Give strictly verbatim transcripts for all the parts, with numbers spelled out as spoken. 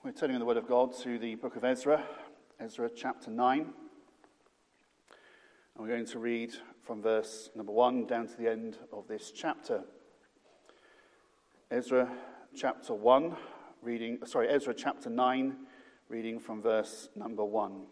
We're turning in the Word of God to the book of Ezra, Ezra chapter nine. And we're going to read from verse number one down to the end of this chapter. Ezra chapter one, reading, sorry, Ezra chapter nine, reading from verse number one.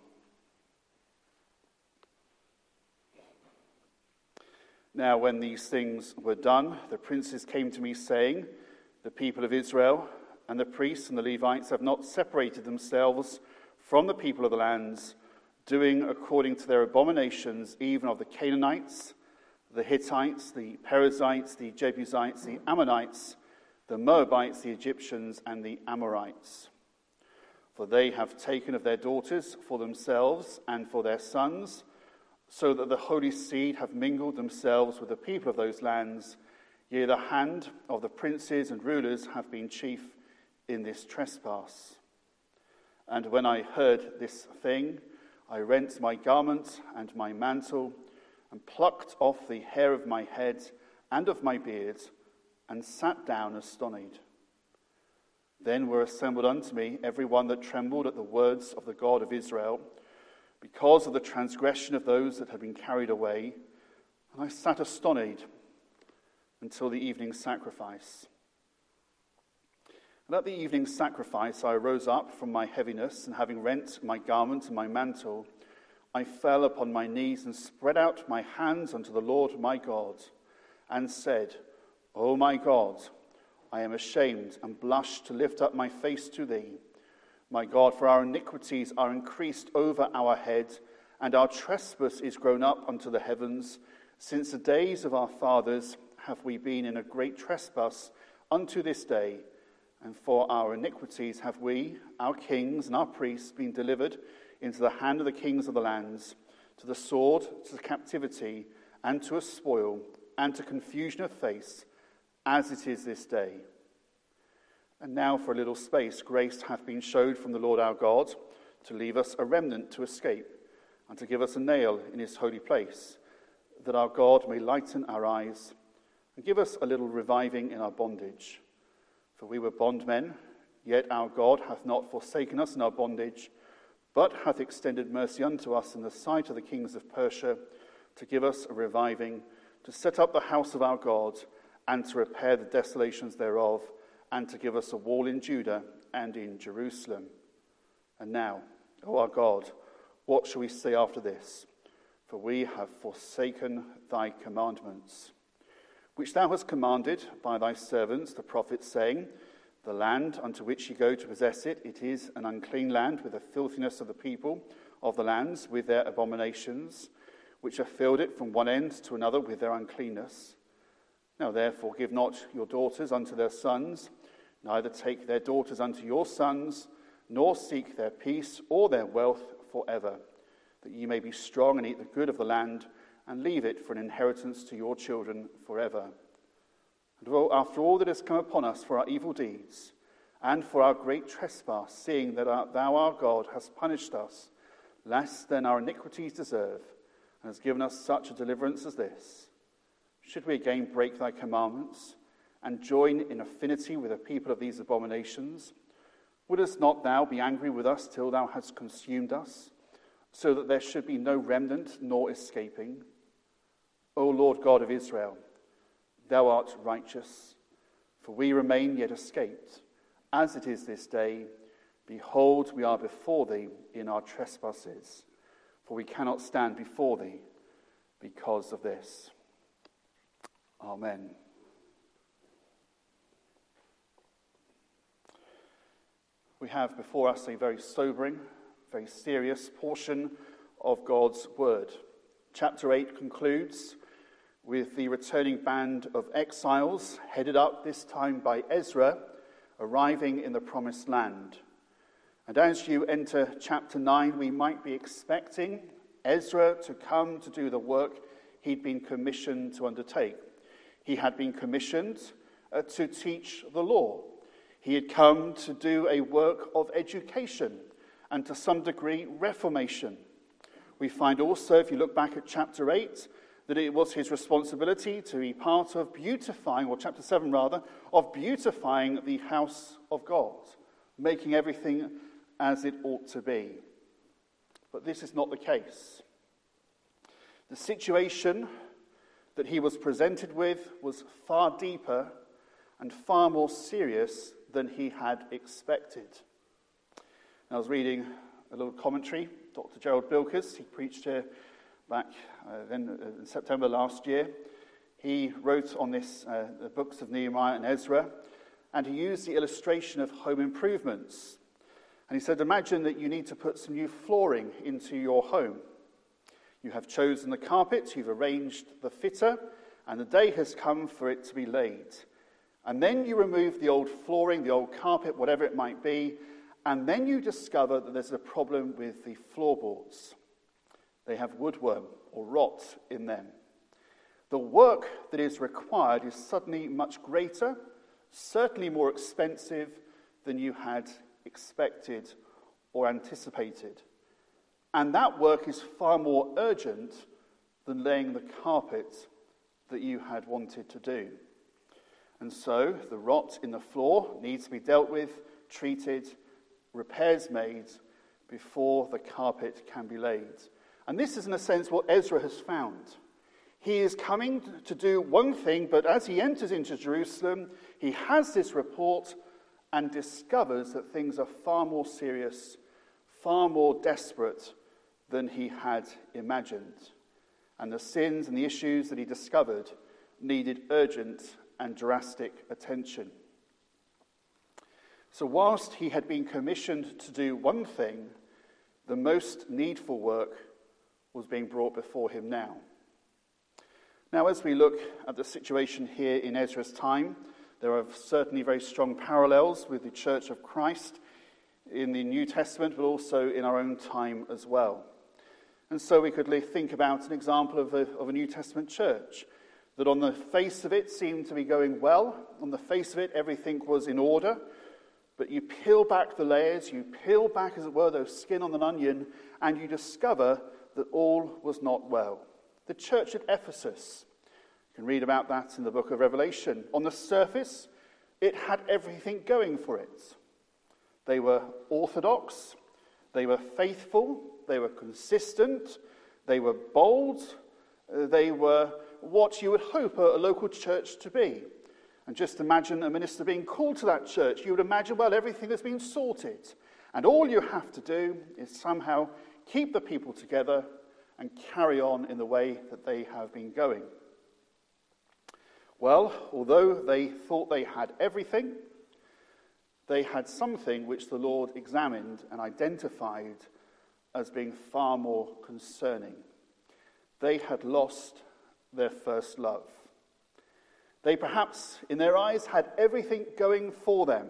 Now when these things were done, the princes came to me saying, the people of Israel and the priests and the Levites have not separated themselves from the people of the lands, doing according to their abominations, even of the Canaanites, the Hittites, the Perizzites, the Jebusites, the Ammonites, the Moabites, the Egyptians, and the Amorites. For they have taken of their daughters for themselves and for their sons, so that the holy seed have mingled themselves with the people of those lands. Yea, the hand of the princes and rulers have been chief in this trespass. And when I heard this thing, I rent my garment and my mantle, and plucked off the hair of my head and of my beard, and sat down astonied. Then were assembled unto me every one that trembled at the words of the God of Israel, because of the transgression of those that had been carried away, and I sat astonied until the evening sacrifice. And at the evening sacrifice I rose up from my heaviness, and having rent my garment and my mantle, I fell upon my knees and spread out my hands unto the Lord my God, and said, O my God, I am ashamed and blush to lift up my face to thee. My God, for our iniquities are increased over our head, and our trespass is grown up unto the heavens. Since the days of our fathers have we been in a great trespass unto this day, and for our iniquities have we, our kings and our priests, been delivered into the hand of the kings of the lands, to the sword, to the captivity, and to a spoil, and to confusion of face, as it is this day. And now for a little space grace hath been showed from the Lord our God, to leave us a remnant to escape, and to give us a nail in his holy place, that our God may lighten our eyes, and give us a little reviving in our bondage. For we were bondmen, yet our God hath not forsaken us in our bondage, but hath extended mercy unto us in the sight of the kings of Persia, to give us a reviving, to set up the house of our God, and to repair the desolations thereof, and to give us a wall in Judah and in Jerusalem. And now, O our God, what shall we say after this? For we have forsaken thy commandments, which thou hast commanded by thy servants the prophets, saying, the land unto which ye go to possess it, it is an unclean land, with the filthiness of the people of the lands, with their abominations, which have filled it from one end to another with their uncleanness. Now therefore give not your daughters unto their sons, neither take their daughters unto your sons, nor seek their peace or their wealth forever, that ye may be strong and eat the good of the land, and leave it for an inheritance to your children forever. And after all that has come upon us for our evil deeds, and for our great trespass, seeing that our, thou our God hast punished us, less than our iniquities deserve, and hast given us such a deliverance as this, should we again break thy commandments, and join in affinity with the people of these abominations? Wouldest not thou be angry with us till thou hadst consumed us, so that there should be no remnant nor escaping? O Lord God of Israel, thou art righteous, for we remain yet escaped, as it is this day. Behold, we are before thee in our trespasses, for we cannot stand before thee because of this. Amen. We have before us a very sobering, very serious portion of God's word. Chapter eight concludes with the returning band of exiles, headed up this time by Ezra, arriving in the promised land. And as you enter chapter nine, we might be expecting Ezra to come to do the work he'd been commissioned to undertake. He had been commissioned uh, to teach the law. He had come to do a work of education and to some degree reformation. We find also, if you look back at chapter eight, that it was his responsibility to be part of beautifying, or chapter seven rather, of beautifying the house of God, making everything as it ought to be. But this is not the case. The situation that he was presented with was far deeper and far more serious than he had expected. I was reading a little commentary. Doctor Gerald Bilkes, he preached here back uh, then uh, in September last year. He wrote on this, uh, the books of Nehemiah and Ezra, and he used the illustration of home improvements. And he said, imagine that you need to put some new flooring into your home. You have chosen the carpet, you've arranged the fitter, and the day has come for it to be laid. And then you remove the old flooring, the old carpet, whatever it might be, and then you discover that there's a problem with the floorboards. They have woodworm or rot in them. The work that is required is suddenly much greater, certainly more expensive than you had expected or anticipated. And that work is far more urgent than laying the carpet that you had wanted to do. And so the rot in the floor needs to be dealt with, treated, repairs made before the carpet can be laid. And this is in a sense what Ezra has found. He is coming to do one thing, but as he enters into Jerusalem, he has this report and discovers that things are far more serious, far more desperate than he had imagined. And the sins and the issues that he discovered needed urgent and drastic attention. So whilst he had been commissioned to do one thing, the most needful work was being brought before him now. Now, as we look at the situation here in Ezra's time, there are certainly very strong parallels with the Church of Christ in the New Testament, but also in our own time as well. And so we could think about an example of a, of a New Testament church that on the face of it seemed to be going well. On the face of it, everything was in order. But you peel back the layers, you peel back, as it were, those skin on an onion, and you discover that all was not well. The church at Ephesus, you can read about that in the book of Revelation. On the surface, it had everything going for it. They were orthodox, they were faithful, they were consistent, they were bold, they were what you would hope a local church to be. And just imagine a minister being called to that church. You would imagine, well, everything has been sorted. And all you have to do is somehow keep the people together and carry on in the way that they have been going. Well, although they thought they had everything, they had something which the Lord examined and identified as being far more concerning. They had lost their first love. They perhaps, in their eyes, had everything going for them,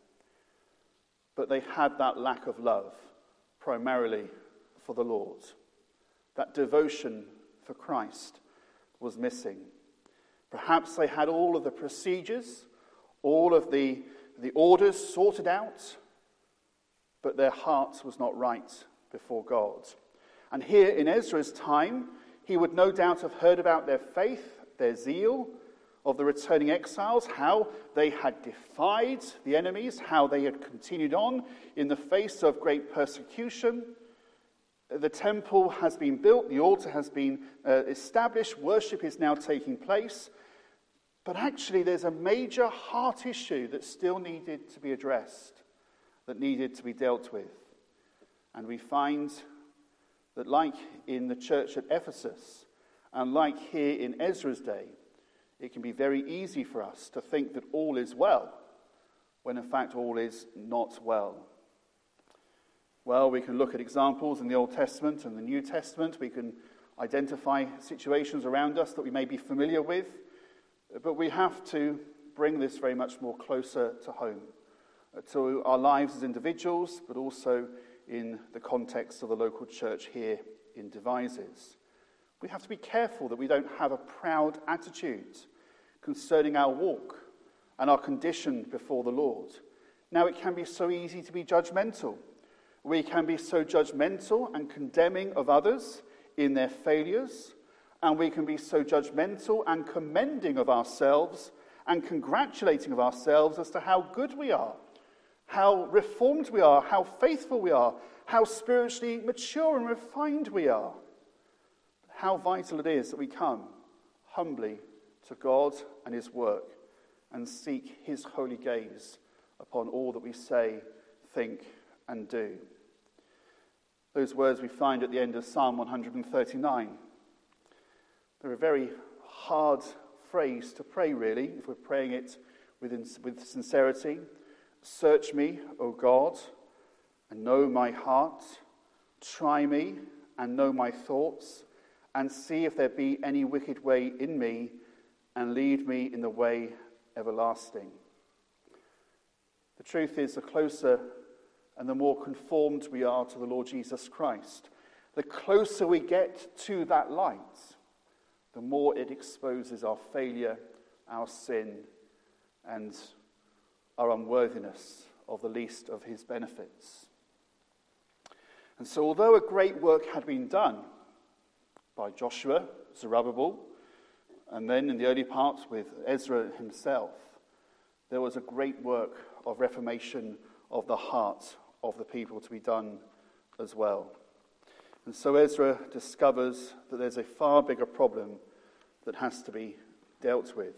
but they had that lack of love, primarily for the Lord. That devotion for Christ was missing. Perhaps they had all of the procedures, all of the, the orders sorted out, but their heart was not right before God. And here in Ezra's time, he would no doubt have heard about their faith, their zeal, of the returning exiles, how they had defied the enemies, how they had continued on in the face of great persecution. The temple has been built, the altar has been uh, established, worship is now taking place. But actually there's a major heart issue that still needed to be addressed, that needed to be dealt with. And we find that like in the church at Ephesus, and like here in Ezra's day, it can be very easy for us to think that all is well, when in fact all is not well. Well, we can look at examples in the Old Testament and the New Testament. We can identify situations around us that we may be familiar with, but we have to bring this very much more closer to home, to our lives as individuals, but also in the context of the local church here in Devizes. We have to be careful that we don't have a proud attitude concerning our walk and our condition before the Lord. Now, it can be so easy to be judgmental. We can be so judgmental and condemning of others in their failures, and we can be so judgmental and commending of ourselves and congratulating of ourselves as to how good we are, how reformed we are, how faithful we are, how spiritually mature and refined we are. How vital it is that we come humbly to God and his work and seek his holy gaze upon all that we say, think, and do. Those words we find at the end of Psalm one thirty-nine. They're a very hard phrase to pray, really, if we're praying it with, with sincerity. Search me, O God, and know my heart. Try me and know my thoughts, and see if there be any wicked way in me, and lead me in the way everlasting. The truth is, the closer and the more conformed we are to the Lord Jesus Christ, the closer we get to that light, the more it exposes our failure, our sin, and our unworthiness of the least of his benefits. And so, although a great work had been done by Joshua, Zerubbabel, and then in the early parts with Ezra himself, there was a great work of reformation of the heart of the people to be done as well. And so Ezra discovers that there's a far bigger problem that has to be dealt with.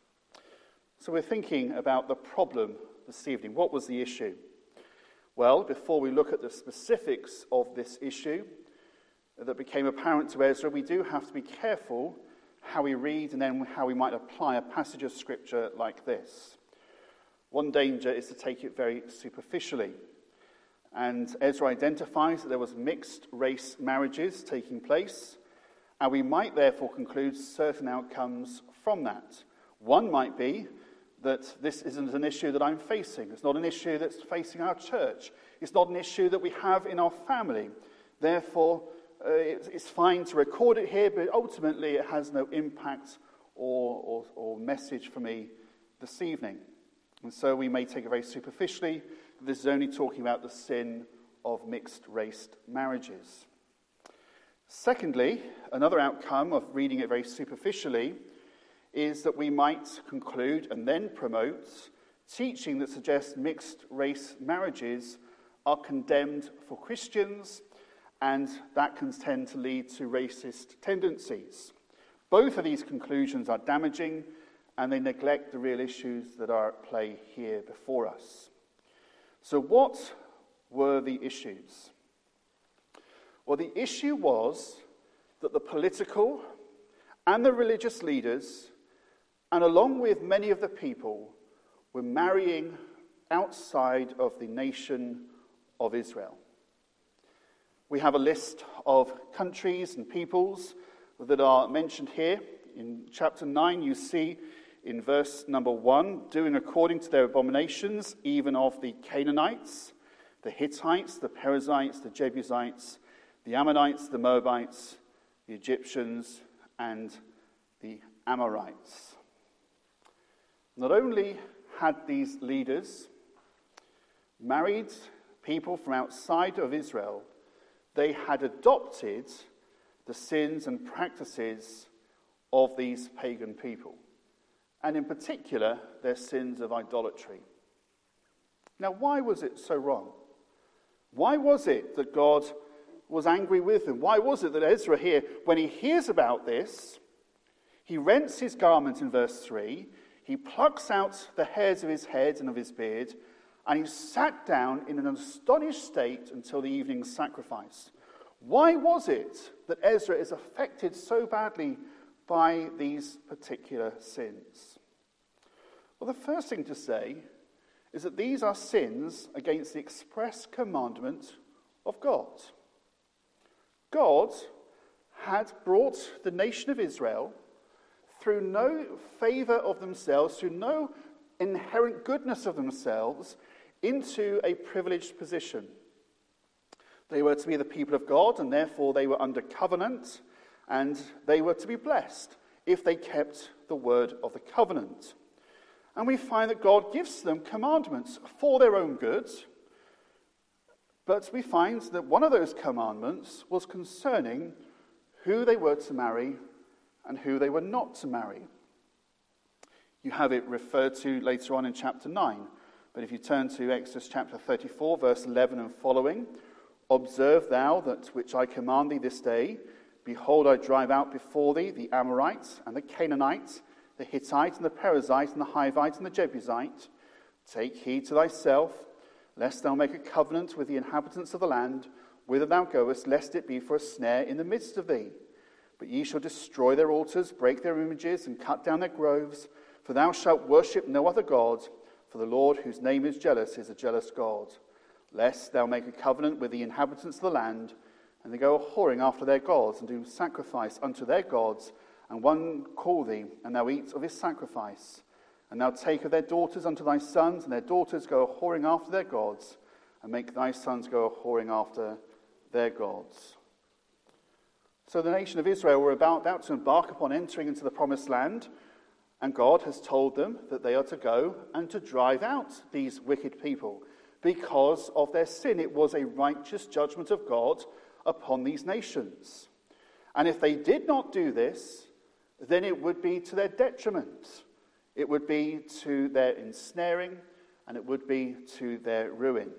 So we're thinking about the problem this evening. What was the issue? Well, before we look at the specifics of this issue that became apparent to Ezra, we do have to be careful how we read and then how we might apply a passage of scripture like this. One danger is to take it very superficially. And Ezra identifies that there was mixed race marriages taking place, and we might therefore conclude certain outcomes from that. One might be that this isn't an issue that I'm facing. It's not an issue that's facing our church. It's not an issue that we have in our family. Therefore, uh, it's, it's fine to record it here, but ultimately it has no impact or, or, or message for me this evening. And so we may take it very superficially. This is only talking about the sin of mixed-race marriages. Secondly, another outcome of reading it very superficially is that we might conclude and then promote teaching that suggests mixed-race marriages are condemned for Christians, and that can tend to lead to racist tendencies. Both of these conclusions are damaging, and they neglect the real issues that are at play here before us. So what were the issues? Well, the issue was that the political and the religious leaders, and along with many of the people, were marrying outside of the nation of Israel. We have a list of countries and peoples that are mentioned here. In chapter nine, you see in verse number one, doing according to their abominations, even of the Canaanites, the Hittites, the Perizzites, the Jebusites, the Ammonites, the Moabites, the Egyptians, and the Amorites. Not only had these leaders married people from outside of Israel, they had adopted the sins and practices of these pagan people, and in particular, their sins of idolatry. Now, why was it so wrong? Why was it that God was angry with them? Why was it that Ezra here, when he hears about this, he rents his garment in verse three, he plucks out the hairs of his head and of his beard, and he sat down in an astonished state until the evening sacrifice? Why was it that Ezra is affected so badly by these particular sins? Well, the first thing to say is that these are sins against the express commandment of God. God had brought the nation of Israel through no favor of themselves, through no inherent goodness of themselves, into a privileged position. They were to be the people of God, and therefore they were under covenant, and they were to be blessed if they kept the word of the covenant. And we find that God gives them commandments for their own good, but we find that one of those commandments was concerning who they were to marry and who they were not to marry. You have it referred to later on in chapter nine, But if you turn to Exodus chapter thirty-four, verse eleven and following, observe thou that which I command thee this day. Behold, I drive out before thee the Amorites and the Canaanites, the Hittite and the Perizzite and the Hivite and the Jebusite. Take heed to thyself, lest thou make a covenant with the inhabitants of the land, whither thou goest, lest it be for a snare in the midst of thee. But ye shall destroy their altars, break their images, and cut down their groves, for thou shalt worship no other God, for the Lord, whose name is jealous, is a jealous God. Lest thou make a covenant with the inhabitants of the land, and they go a-whoring after their gods, and do sacrifice unto their gods, and one call thee, and thou eat of his sacrifice. And thou take of their daughters unto thy sons, and their daughters go a-whoring after their gods, and make thy sons go a-whoring after their gods. So the nation of Israel were about, about to embark upon entering into the promised land, and God has told them that they are to go and to drive out these wicked people because of their sin. It was a righteous judgment of God upon these nations. And if they did not do this, then it would be to their detriment. It would be to their ensnaring, and it would be to their ruin.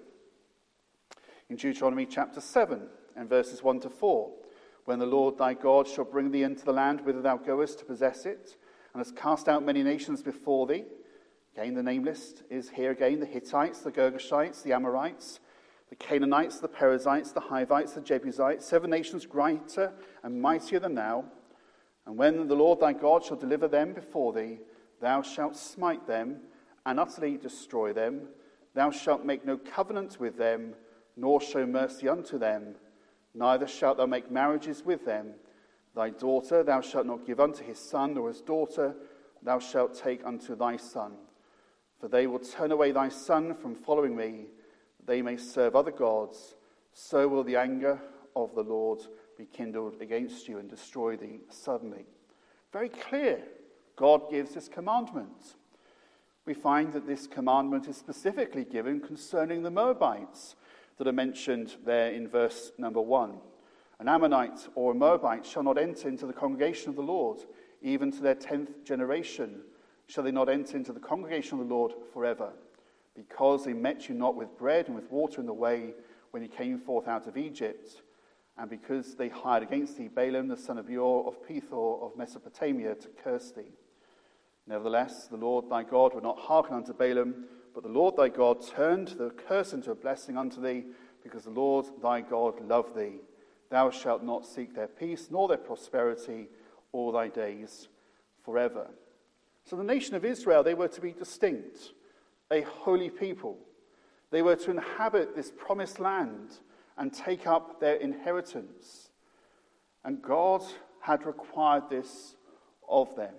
In Deuteronomy chapter seven and verses one to four, when the Lord thy God shall bring thee into the land whither thou goest to possess it, and has cast out many nations before thee. Again, the name list is here again: the Hittites, the Girgashites, the Amorites, the Canaanites, the Perizzites, the Hivites, the Jebusites, seven nations greater and mightier than thou. And when the Lord thy God shall deliver them before thee, thou shalt smite them and utterly destroy them. Thou shalt make no covenant with them, nor show mercy unto them. Neither shalt thou make marriages with them. Thy daughter thou shalt not give unto his son, nor his daughter thou shalt take unto thy son. For they will turn away thy son from following me, that they may serve other gods. So will the anger of the Lord be kindled against you and destroy thee suddenly. Very clear. God gives this commandment. We find that this commandment is specifically given concerning the Moabites that are mentioned there in verse number one. An Ammonite or a Moabite shall not enter into the congregation of the Lord, even to their tenth generation shall they not enter into the congregation of the Lord forever, because they met you not with bread and with water in the way when you came forth out of Egypt, and because they hired against thee Balaam the son of Beor of Pethor of Mesopotamia to curse thee. Nevertheless, the Lord thy God would not hearken unto Balaam, but the Lord thy God turned the curse into a blessing unto thee, because the Lord thy God loved thee. Thou shalt not seek their peace, nor their prosperity, all thy days forever. So the nation of Israel, they were to be distinct, a holy people. They were to inhabit this promised land and take up their inheritance. And God had required this of them.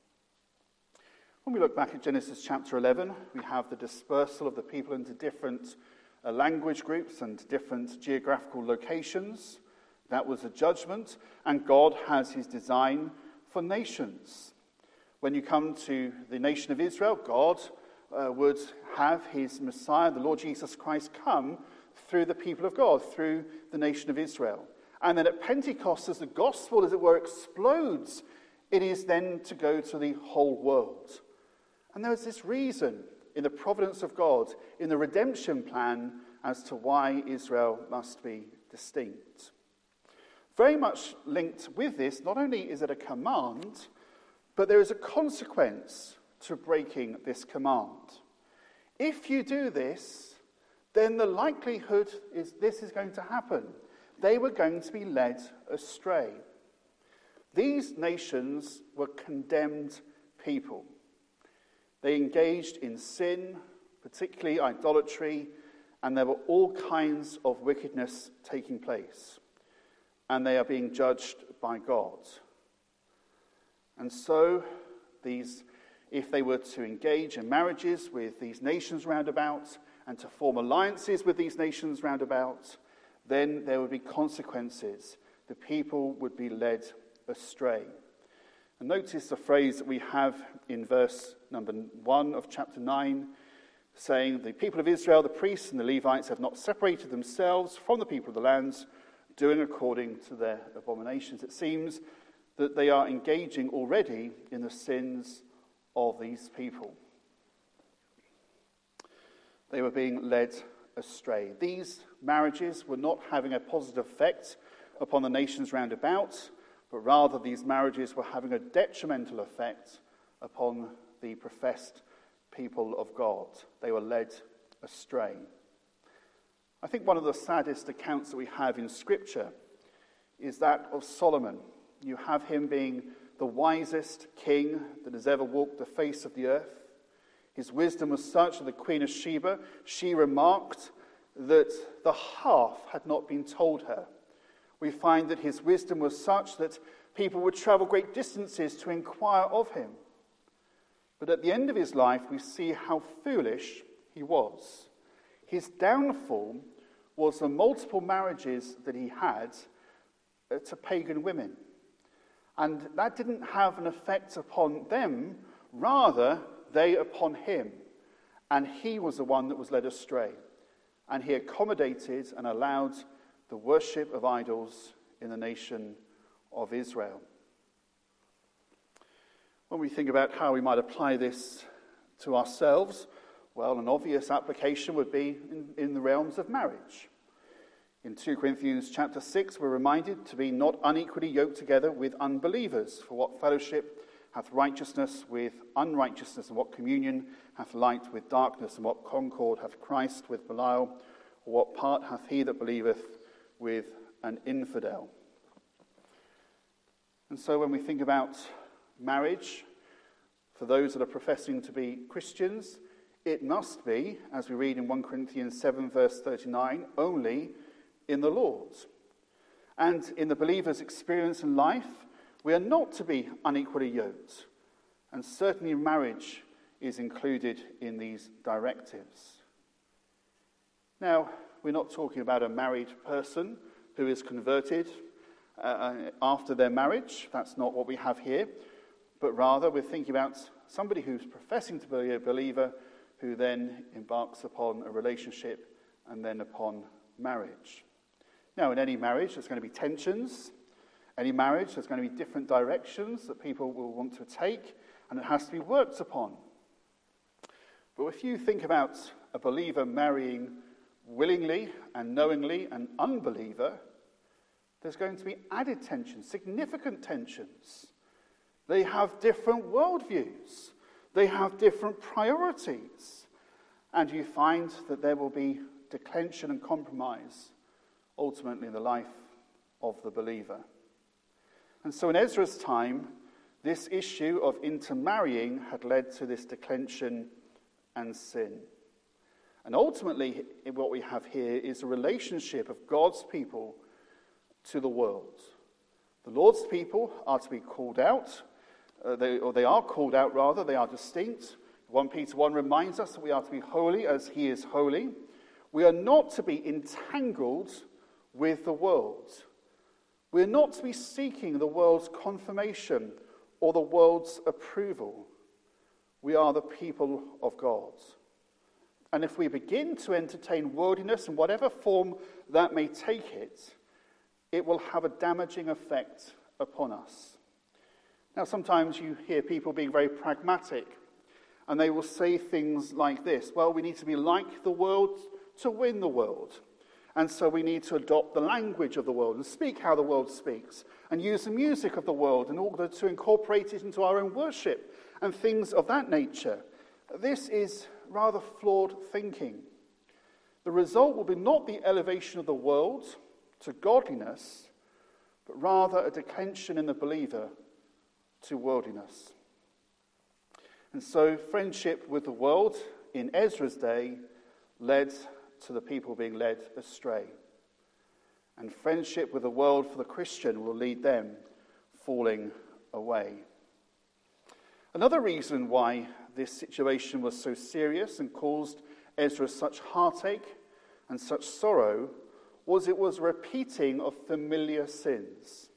When we look back at Genesis chapter eleven, we have the dispersal of the people into different uh, language groups and different geographical locations. That was a judgment, and God has his design for nations. When you come to the nation of Israel, God uh, would have his Messiah, the Lord Jesus Christ, come through the people of God, through the nation of Israel. And then at Pentecost, as the gospel, as it were, explodes, it is then to go to the whole world. And there is this reason in the providence of God, in the redemption plan, as to why Israel must be distinct. Very much linked with this, not only is it a command, but there is a consequence to breaking this command. If you do this, then the likelihood is this is going to happen. They were going to be led astray. These nations were condemned people. They engaged in sin, particularly idolatry, and there were all kinds of wickedness taking place. And they are being judged by God. And so, these, if they were to engage in marriages with these nations round about, and to form alliances with these nations round about, then there would be consequences. The people would be led astray. And notice the phrase that we have in verse number one of chapter nine, saying, the people of Israel, the priests and the Levites, have not separated themselves from the people of the lands, doing according to their abominations. It seems that they are engaging already in the sins of these people. They were being led astray. These marriages were not having a positive effect upon the nations round about, but rather these marriages were having a detrimental effect upon the professed people of God. They were led astray. I think one of the saddest accounts that we have in Scripture is that of Solomon. You have him being the wisest king that has ever walked the face of the earth. His wisdom was such that the Queen of Sheba, she remarked that the half had not been told her. We find that his wisdom was such that people would travel great distances to inquire of him. But at the end of his life, we see how foolish he was. His downfall was the multiple marriages that he had to pagan women. And that didn't have an effect upon them, rather they upon him. And he was the one that was led astray. And he accommodated and allowed the worship of idols in the nation of Israel. When we think about how we might apply this to ourselves, well, an obvious application would be in, in the realms of marriage. In Second Corinthians chapter six, we're reminded to be not unequally yoked together with unbelievers. For what fellowship hath righteousness with unrighteousness, and what communion hath light with darkness, and what concord hath Christ with Belial, or what part hath he that believeth with an infidel? And so when we think about marriage, for those that are professing to be Christians, it must be, as we read in First Corinthians seven, verse thirty-nine, only in the Lord. And in the believer's experience in life, we are not to be unequally yoked. And certainly marriage is included in these directives. Now, we're not talking about a married person who is converted uh, after their marriage. That's not what we have here. But rather, we're thinking about somebody who's professing to be a believer who then embarks upon a relationship and then upon marriage. Now, in any marriage, there's going to be tensions. Any marriage, there's going to be different directions that people will want to take, and it has to be worked upon. But if you think about a believer marrying willingly and knowingly an unbeliever, there's going to be added tensions, significant tensions. They have different worldviews. They have different priorities. And you find that there will be declension and compromise ultimately in the life of the believer. And so in Ezra's time, this issue of intermarrying had led to this declension and sin. And ultimately, what we have here is a relationship of God's people to the world. The Lord's people are to be called out, uh, they, or they are called out rather, they are distinct. First Peter one reminds us that we are to be holy as he is holy. We are not to be entangled with the world. We are not to be seeking the world's confirmation or the world's approval. We are the people of God. And if we begin to entertain worldliness in whatever form that may take it, it will have a damaging effect upon us. Now, sometimes you hear people being very pragmatic, and they will say things like this: well, we need to be like the world to win the world. And so we need to adopt the language of the world and speak how the world speaks and use the music of the world in order to incorporate it into our own worship and things of that nature. This is rather flawed thinking. The result will be not the elevation of the world to godliness, but rather a declension in the believer to worldliness. And so friendship with the world in Ezra's day led to the people being led astray. And friendship with the world for the Christian will lead them falling away. Another reason why this situation was so serious and caused Ezra such heartache and such sorrow was it was a repeating of familiar sins.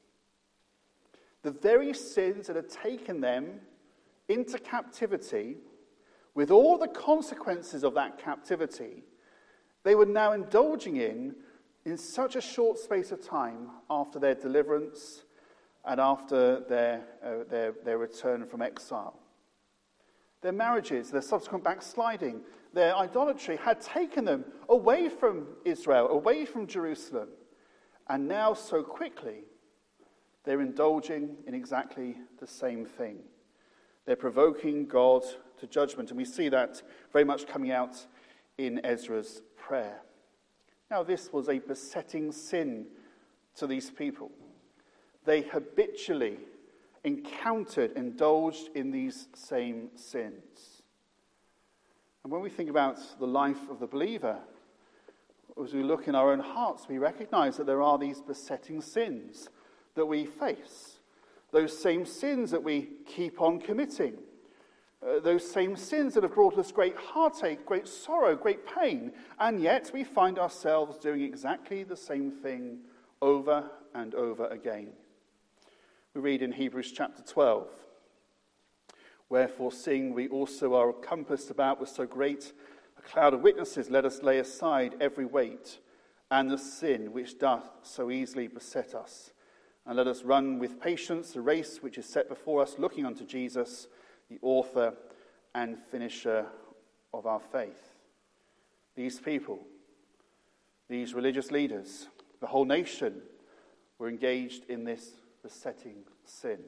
The very sins that had taken them into captivity, with all the consequences of that captivity, they were now indulging in in such a short space of time after their deliverance and after their, uh, their, their return from exile. Their marriages, their subsequent backsliding, their idolatry had taken them away from Israel, away from Jerusalem. And now, so quickly, they're indulging in exactly the same thing. They're provoking God to judgment. And we see that very much coming out in Ezra's prayer. Now, this was a besetting sin to these people. They habitually encountered, indulged in these same sins. And when we think about the life of the believer, as we look in our own hearts, we recognize that there are these besetting sins that we face. Those same sins that we keep on committing. Uh, those same sins that have brought us great heartache, great sorrow, great pain. And yet we find ourselves doing exactly the same thing over and over again. We read in Hebrews chapter twelve, "Wherefore, seeing we also are compassed about with so great a cloud of witnesses, let us lay aside every weight and the sin which doth so easily beset us. And let us run with patience the race which is set before us, looking unto Jesus, the author and finisher of our faith." These people, these religious leaders, the whole nation were engaged in this besetting sin.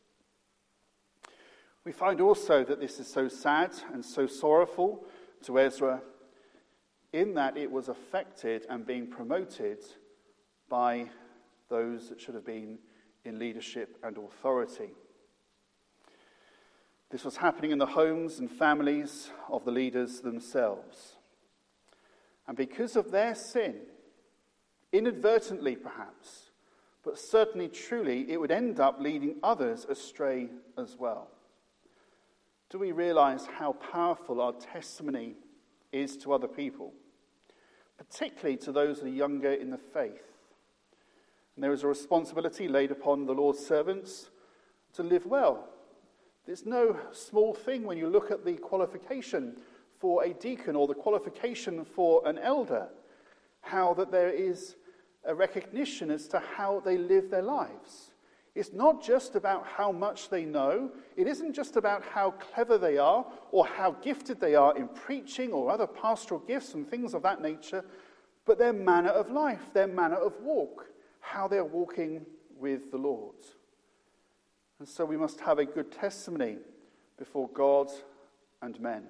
We find also that this is so sad and so sorrowful to Ezra in that it was affected and being promoted by those that should have been in leadership and authority. This was happening in the homes and families of the leaders themselves. And because of their sin, inadvertently perhaps, but certainly truly, it would end up leading others astray as well. Do we realize how powerful our testimony is to other people, particularly to those that are younger in the faith? And there is a responsibility laid upon the Lord's servants to live well. There's no small thing when you look at the qualification for a deacon or the qualification for an elder, how that there is a recognition as to how they live their lives. It's not just about how much they know. It isn't just about how clever they are or how gifted they are in preaching or other pastoral gifts and things of that nature, but their manner of life, their manner of walk, how they're walking with the Lord. And so we must have a good testimony before God and men.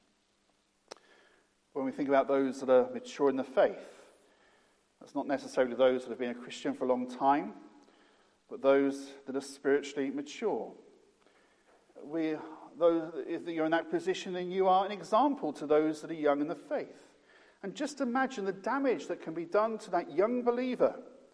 When we think about those that are mature in the faith, that's not necessarily those that have been a Christian for a long time, but those that are spiritually mature. We, those, if you're in that position, then you are an example to those that are young in the faith. And just imagine the damage that can be done to that young believer,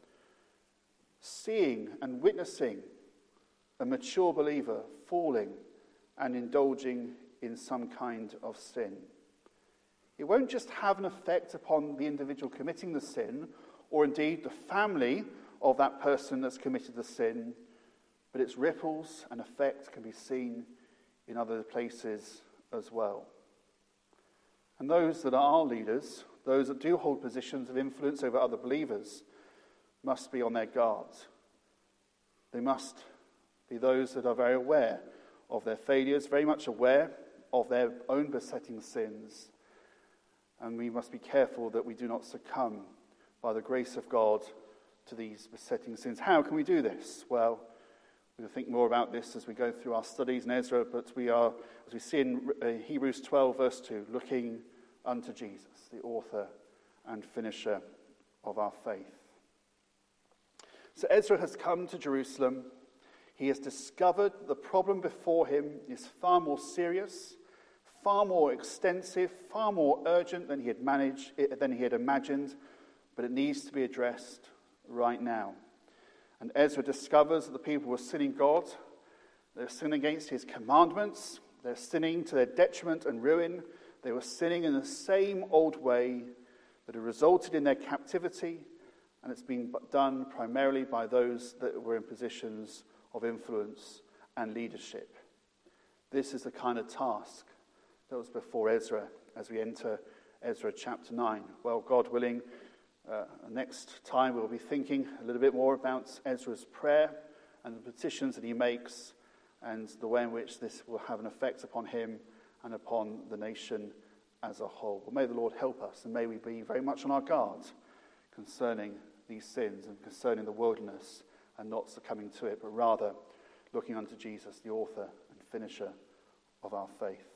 seeing and witnessing a mature believer falling and indulging in some kind of sin. It won't just have an effect upon the individual committing the sin, or indeed the family of that person that's committed the sin, but its ripples and effect can be seen in other places as well. And those that are leaders, those that do hold positions of influence over other believers, must be on their guard. They must be those that are very aware of their failures, very much aware of their own besetting sins. And we must be careful that we do not succumb by the grace of God to these besetting sins. How can we do this? Well, we'll think more about this as we go through our studies in Ezra, but we are, as we see in Hebrews twelve, verse two, looking unto Jesus, the author and finisher of our faith. So Ezra has come to Jerusalem. He has discovered the problem before him is far more serious, far more extensive, far more urgent than he had managed, than he had imagined, but it needs to be addressed right now. And Ezra discovers that the people were sinning God. They're sinning against his commandments. They're sinning to their detriment and ruin. They were sinning in the same old way that had resulted in their captivity, and it's been done primarily by those that were in positions of influence and leadership. This is the kind of task that was before Ezra as we enter Ezra chapter nine. Well, God willing, uh, next time we'll be thinking a little bit more about Ezra's prayer and the petitions that he makes and the way in which this will have an effect upon him and upon the nation as a whole. Well, may the Lord help us, and may we be very much on our guard concerning these sins and concerning the worldliness, and not succumbing to it, but rather looking unto Jesus, the author and finisher of our faith.